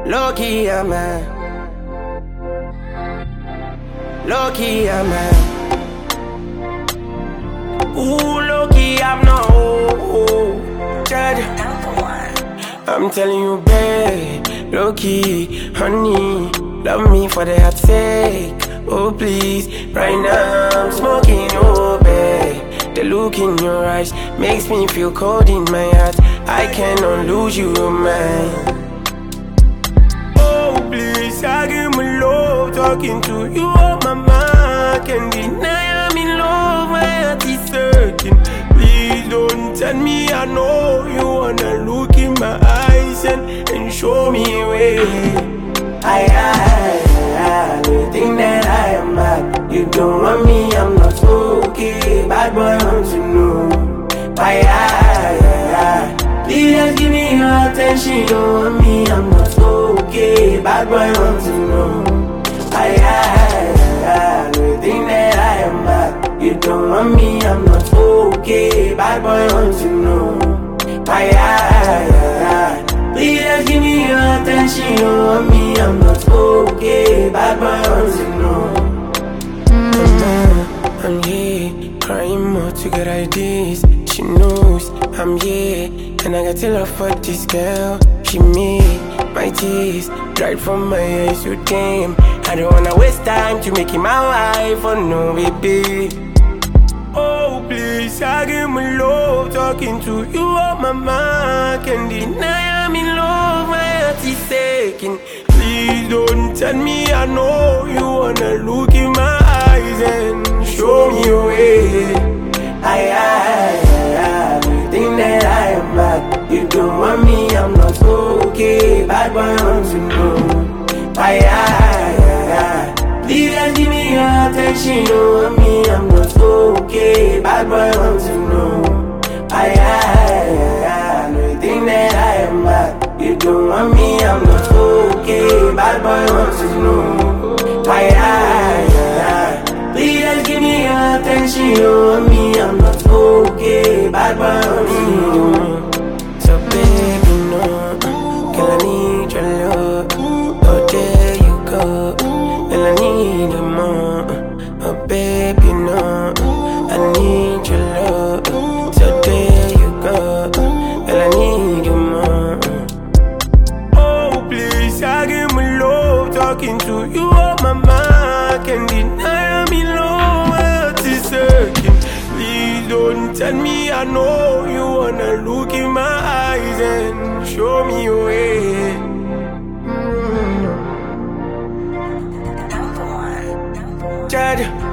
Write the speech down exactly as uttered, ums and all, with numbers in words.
Low-key, I'm man. Low-key, I'm man. Ooh, low-key, I'm no judge. I'm telling you, babe, low-key, honey, love me for the heart's sake. Oh, please, right now I'm smoking, oh, babe. The look in your eyes makes me feel cold in my heart. I cannot lose you, man. Please, I give my love, talking to you on my mind. Can't deny I'm in love, my heart is searching. Please don't tell me I know you wanna look in my eyes and, and show me a way. I, I, I, do you think that I am bad? You don't want me, I'm not okay. Bad boy, I want to know. I, I, I, please just give me your attention. You don't want me, I'm not okay. Bad boy, want to know. I, I, I, do you think that I am bad? You don't want me, I'm not okay. Bad boy, want to know. I, I, I, please just give me your attention. You don't want me, I'm not okay. Bad boy, want to know. Mm-hmm. I'm here, crying more to get ideas. She knows I'm here, and I got to love for this girl. She made my tears dried from my eyes, so damn. I don't wanna waste time to make you my wife, oh no, baby. Oh, please, I give my love, talking to you on my mind. Can't deny I'm in love, my heart is aching. Please don't tell me I know you wanna look in my eyes and show me a way. I, I, I, do you think that I am bad? You don't want me, I'm not okay. Bad boy, want to know. I, I, I, please just give me your attention. You don't want me, I'm not okay. Bad boy, want to know. I, I, I, do you think that I am bad? You don't want me, I'm not okay. Bad boy, want to know. I, I, I, please just give me your attention. You don't want me, I'm not okay. Bad boy, want to know. So baby, no, girl, I need your love. Oh, there you go, girl, I need you more. Oh, baby, no, I need your love. So there you go, girl, I need you more. Oh, please, I give my love, talking to you on my mind. Can't deny I'm in love, my heart is searching. Please don't tell me I know you wanna look in my eyes and show me a way. Mm. Judge.